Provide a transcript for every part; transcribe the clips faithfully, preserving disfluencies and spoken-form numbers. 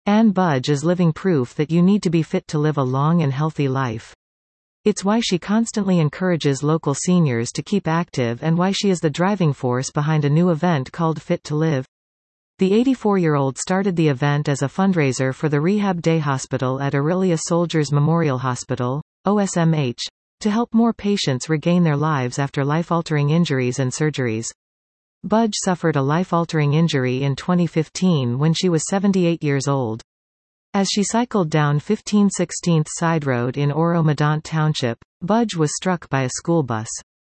Ann Budge is living proof that you need to be fit to live a long and healthy life. It's why she constantly encourages local seniors to keep active and why she is the driving force behind a new event called Fit to Live. The eighty-four-year-old started the event as a fundraiser for the Rehab Day Hospital at Orillia Soldiers Memorial Hospital, O S M H, to help more patients regain their lives after life-altering injuries and surgeries. Budge suffered a life-altering injury in twenty fifteen when she was seventy-eight years old. As she cycled down fifteen sixteenth Side Road in Oro-Medonte Township, Budge was struck by a school bus.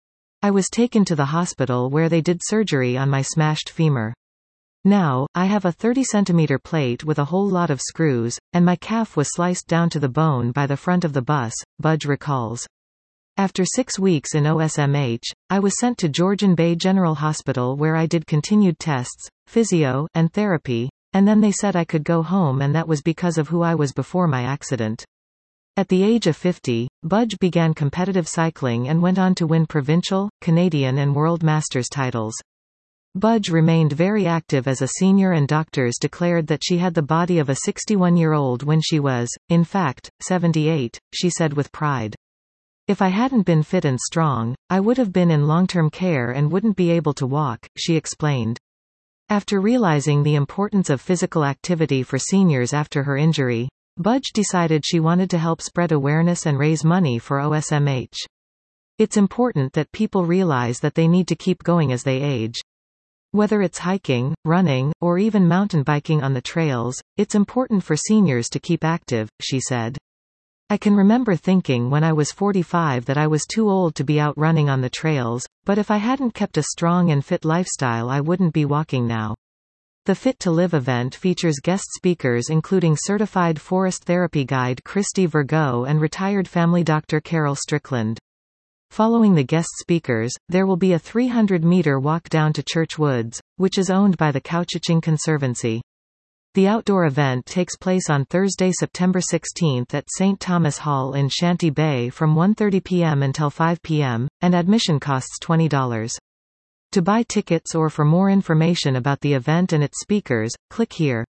I was taken to the hospital where they did surgery on my smashed femur. Now, I have a thirty centimeter plate with a whole lot of screws, and my calf was sliced down to the bone by the front of the bus, Budge recalls. After six weeks in O S M H, I was sent to Georgian Bay General Hospital where I did continued tests, physio, and therapy, and then they said I could go home, and that was because of who I was before my accident. At the age of fifty, Budge began competitive cycling and went on to win provincial, Canadian and World Masters titles. Budge remained very active as a senior, and doctors declared that she had the body of a sixty-one-year-old when she was, in fact, seventy-eight, she said with pride. If I hadn't been fit and strong, I would have been in long-term care and wouldn't be able to walk, she explained. After realizing the importance of physical activity for seniors after her injury, Budge decided she wanted to help spread awareness and raise money for O S M H. It's important that people realize that they need to keep going as they age. Whether it's hiking, running, or even mountain biking on the trails, it's important for seniors to keep active, she said. I can remember thinking when I was forty-five that I was too old to be out running on the trails, but if I hadn't kept a strong and fit lifestyle I wouldn't be walking now. The Fit to Live event features guest speakers including certified forest therapy guide Christy Virgo and retired family doctor Carol Strickland. Following the guest speakers, there will be a three hundred meter walk down to Church Woods, which is owned by the Couchiching Conservancy. The outdoor event takes place on Thursday, September sixteenth at Saint Thomas Hall in Shanty Bay from one thirty p m until five p m, and admission costs twenty dollars. To buy tickets or for more information about the event and its speakers, click here.